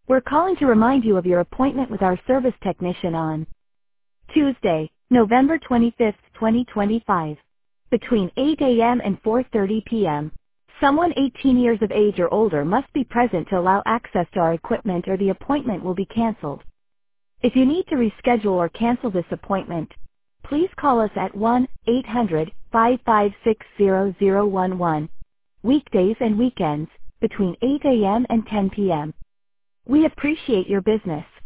We're calling to remind you of your appointment with our service technician on Tuesday, November 25th, 2025, between 8 a.m. and 4:30 p.m. Someone 18 years of age or older must be present to allow access to our equipment or the appointment will be canceled. If you need to reschedule or cancel this appointment, please call us at 1-800-556-0011, weekdays and weekends, between 8 a.m. and 10 p.m. We appreciate your business.